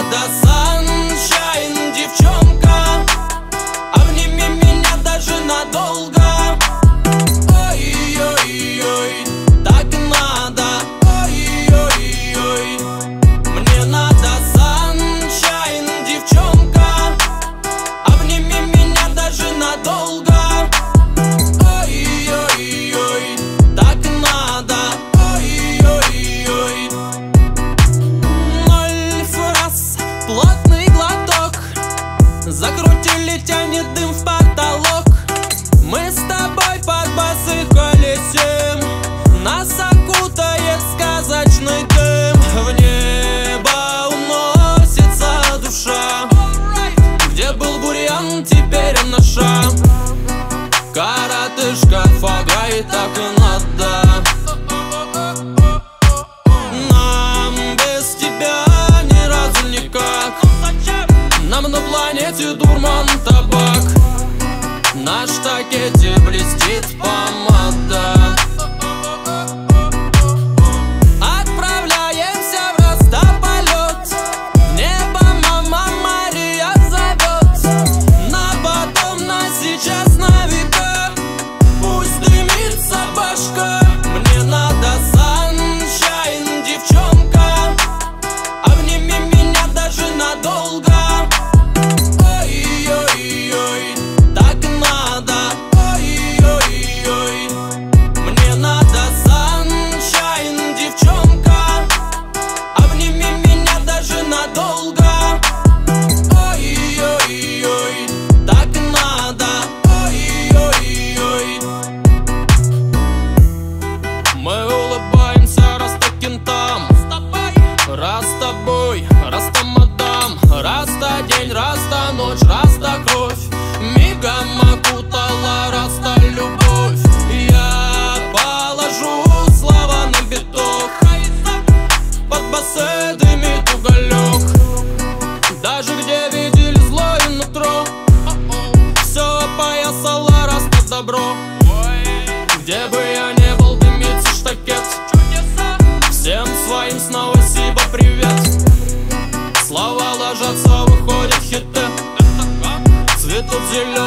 надо sunshine, девчонка, обними меня даже надолго. Ой-ой-ой, так надо. Ой-ой-ой, мне надо sunshine, девчонка, обними меня даже надолго. Ой-ой-ой, так надо. Ой-ой-ой, 0 фраз, плотный глоток, закрутили, тянет дым в потолок. Мы с тобой под басы колесим, нас окутает сказочный дым. В небо уносится душа, где был бурьян, теперь наша. Коротышка, фага, и так и надо. Нам без тебя ни разу никак. Нам на планете дурман табак, на штакете блестит помада. Отправляемся в растополет, в небо мама Мария зовет. На потом, на сейчас, на века, пусть дымится башка. Мне надо sunshine, девчонка, обними меня даже надолго. Ой-ой-ой, так надо. Ой-ой-ой, мне надо sunshine, девчонка, обними меня даже надолго. Ой-ой-ой, так надо. Ой-ой-ой, мы улыбаемся раз то кентам, раз с тобой, раз то мадам, раз то день, раз то ночь, раз то кровь, мигом окутала раз то любовь. Я положу слова на биток, под басы дымит уголек. Даже где видели злое нутро, все опоясало раз то добро. Где бы я не был, дымится штакет. Всем своим снова сиба привет. Слова ложатся, выходят хиты, цветут зеленые